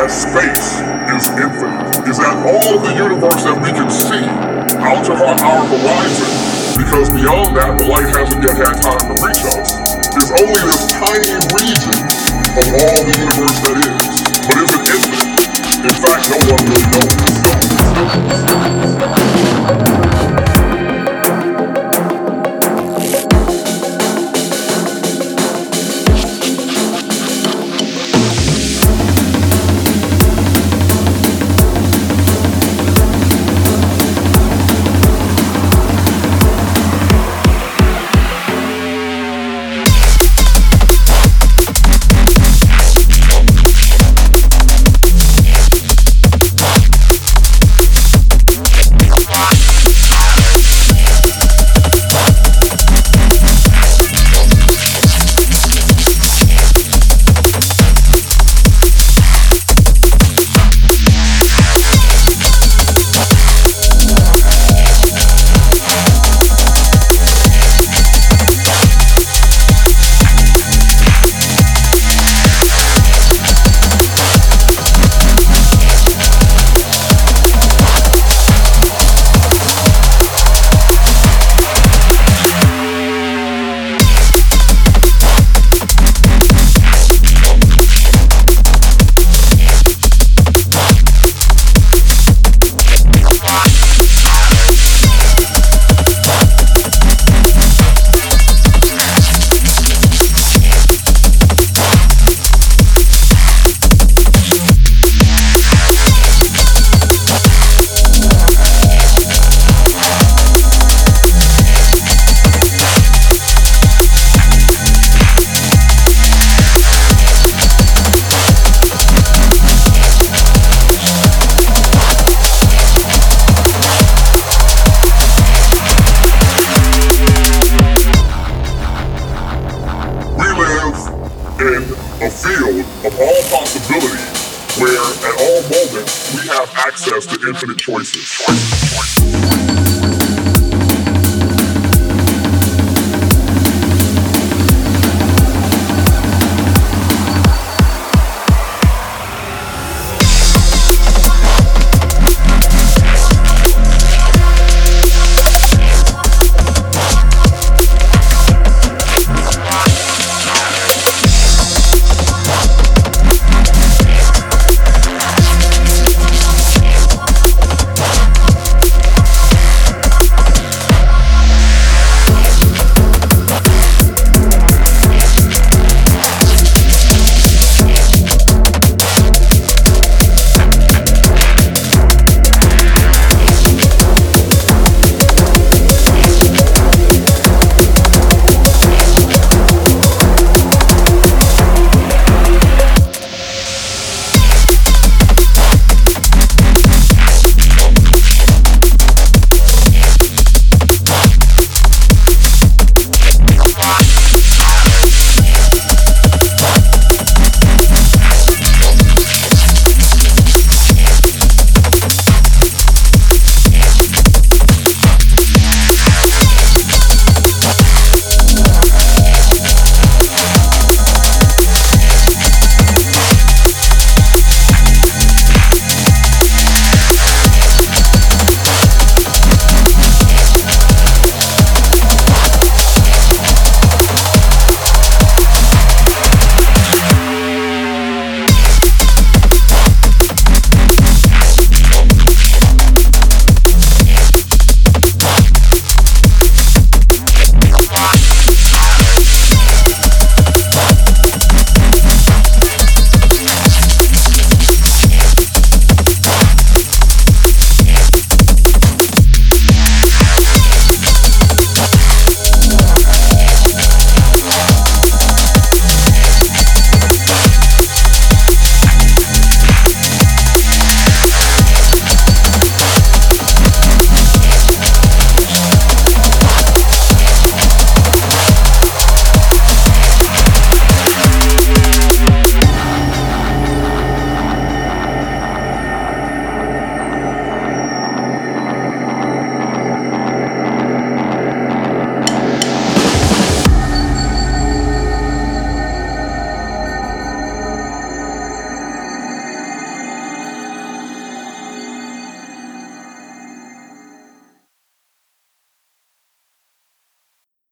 that space is infinite, is that all of the universe that we can see out to our horizon, because beyond that, the light hasn't yet had time to reach us, is only this tiny region of all the universe that is. But is it infinite? In fact, no one really knows. In a field of all possibilities where at all moments we have access to infinite choices.